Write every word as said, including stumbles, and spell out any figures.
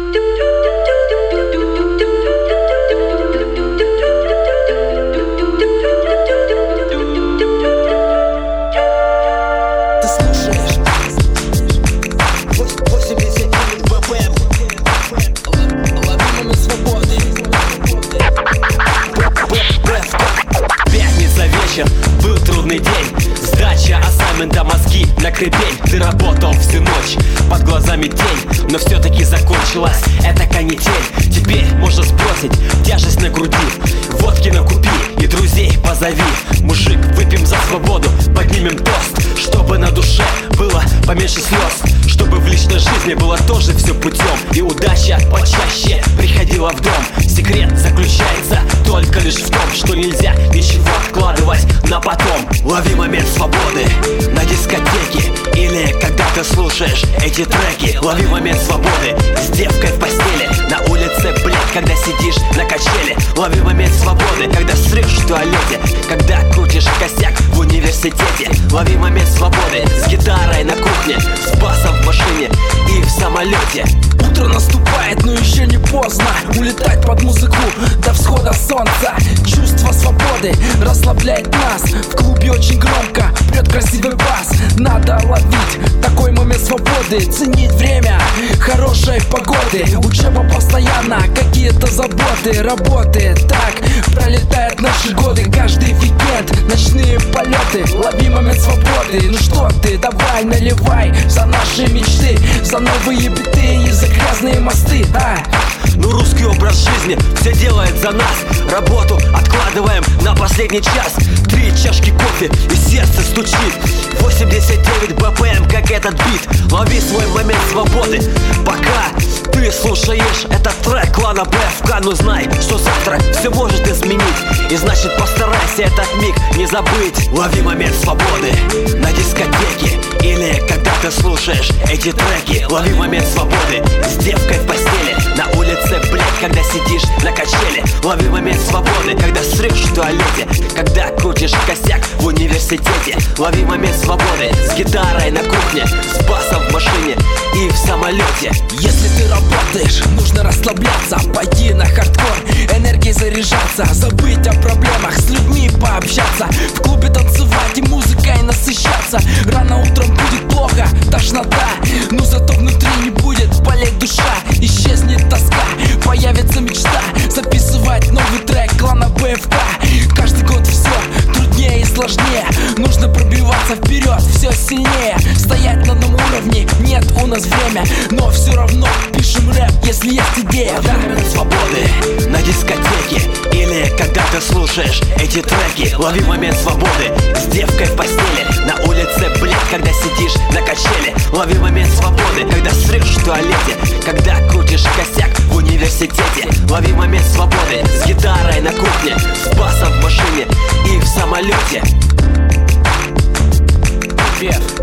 Был трудный день, сдача ассаймента, мозги на крепень. Ты работал всю ночь, под глазами тень, но все-таки закончилась эта канитель. Теперь можно сбросить тяжесть на груди, водки накупи и друзей позови. Мужик, выпьем за свободу, поднимем тост, чтобы на душе было поменьше слез, чтобы в личной жизни было тоже все путем, и удача почаще приходила в дом. Секрет заключается только лишь в том, что нельзя ничего откладывать на потом. Лови момент свободы на дискотеке, или когда ты слушаешь эти треки. Лови момент свободы с девкой в постели, на улице, блядь, когда сидишь на качели. Лови момент свободы, когда срешь в туалете, когда крутишь косяк в университете. Лови момент свободы с гитарой на кухне, с басом в машине и в самолете. Утро наступает, но еще не поздно улетать под музыку до всхода солнца. Чувство свободы расслабляет нас. В клубе очень громко прет красивый бас. Надо ловить такой момент свободы, ценить время хорошей погоды. Учеба постоянно, какие-то заботы, работы. Так пролетают наши годы, каждый уикенд, ночные полеты. Лови момент свободы. Ну что ты, давай наливай за наши мечты, за новые биты и за грязные мосты, а? Ну русский образ жизни все делает за нас. Работу откладываем на последний час. Три чашки кофе и сердце стучит восемьдесят девять бэ пэ эм, как этот бит. Лови свой момент свободы, пока ты слушаешь этот трек клана бэ эф ка. Ну знай, что завтра все может изменить, и значит постарайся этот миг не забыть. Лови момент свободы на дискотеке, или когда ты слушаешь эти треки. Лови момент свободы с девкой в постели, на улице, блядь, когда сидишь на качели. Лови момент свободы, когда срешь в туалете, когда крутишь косяк в университете. Лови момент свободы с гитарой на кухне, с басом в машине и в самолете. Если ты работаешь, нужно расслабляться, пойти на хардкор, энергией заряжаться, забыть о проблемах, с людьми пообщаться, в клубе танцевать и музыкой насыщаться. Рано утром будет плохо, тошнота, но зато внутри не будет болеть душа. Исчезнет тоска, появится мечта записывать новый трек клана бэ эф ка. Каждый год все труднее и сложнее, нужно пробиваться вперед все сильнее, стоять на одном уровне, нет у нас время, но все равно пишем рэп, если есть идея. Лови момент свободы на дискотеке, или когда ты слушаешь эти треки. Лови момент свободы с девкой в постели, на улице, блядь, когда сидишь на качели. Лови момент свободы, когда срешь в туалете, когда крутишь косяк в университете. Лови момент свободы с гитарой на кухне, с басом в машине и в самолете. Привет.